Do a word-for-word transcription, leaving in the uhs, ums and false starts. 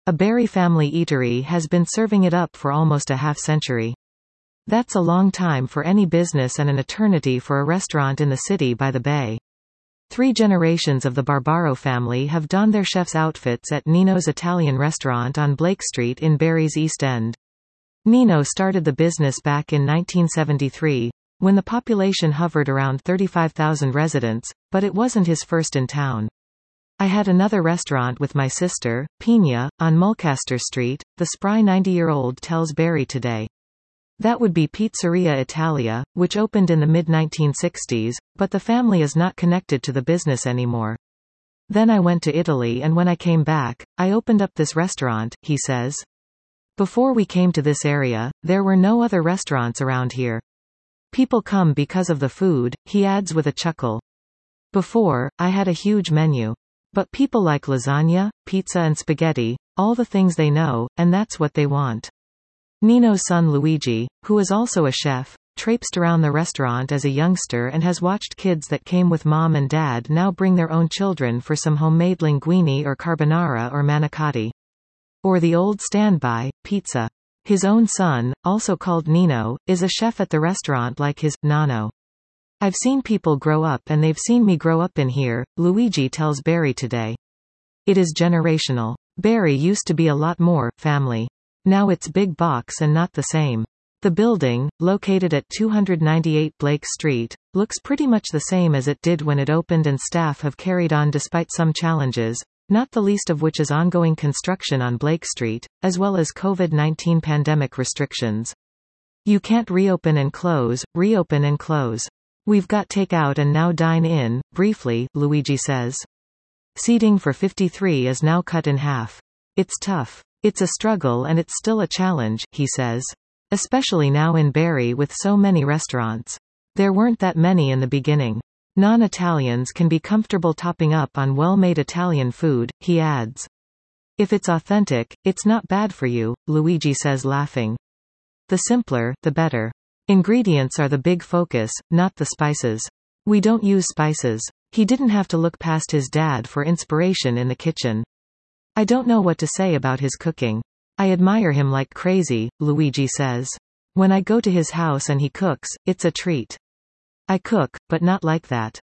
A Berry family eatery has been serving it up for almost a half-century. That's a long time for any business and an eternity for a restaurant in the city by the bay. Three generations of the Barbaro family have donned their chef's outfits at Nino's Italian restaurant on Blake Street in Barry's East End. Nino started the business back in nineteen seventy-three, when the population hovered around thirty-five thousand residents, but it wasn't his first in town. I had another restaurant with my sister, Pina, on Mulcaster Street, the spry ninety-year-old tells Barry today. That would be Pizzeria Italia, which opened in the mid nineteen sixties, but the family is not connected to the business anymore. Then I went to Italy, and when I came back, I opened up this restaurant, he says. Before we came to this area, there were no other restaurants around here. People come because of the food, he adds with a chuckle. Before, I had a huge menu. But people like lasagna, pizza and spaghetti, all the things they know, and that's what they want. Nino's son Luigi, who is also a chef, traipsed around the restaurant as a youngster and has watched kids that came with mom and dad now bring their own children for some homemade linguine or carbonara or manicotti. Or the old standby, pizza. His own son, also called Nino, is a chef at the restaurant like his Nano. I've seen people grow up and they've seen me grow up in here, Luigi tells Barry today. It is generational. Barry used to be a lot more family. Now it's big box and not the same. The building, located at two ninety-eight Blake Street, looks pretty much the same as it did when it opened, and staff have carried on despite some challenges, not the least of which is ongoing construction on Blake Street, as well as COVID nineteen pandemic restrictions. You can't reopen and close, reopen and close. We've got takeout and now dine in, briefly, Luigi says. Seating for fifty-three is now cut in half. It's tough. It's a struggle and it's still a challenge, he says. Especially now in Barry with so many restaurants. There weren't that many in the beginning. Non-Italians can be comfortable topping up on well-made Italian food, he adds. If it's authentic, it's not bad for you, Luigi says, laughing. The simpler, the better. Ingredients are the big focus, not the spices. We don't use spices. He didn't have to look past his dad for inspiration in the kitchen. I don't know what to say about his cooking. I admire him like crazy, Luigi says. When I go to his house and he cooks, it's a treat. I cook, but not like that.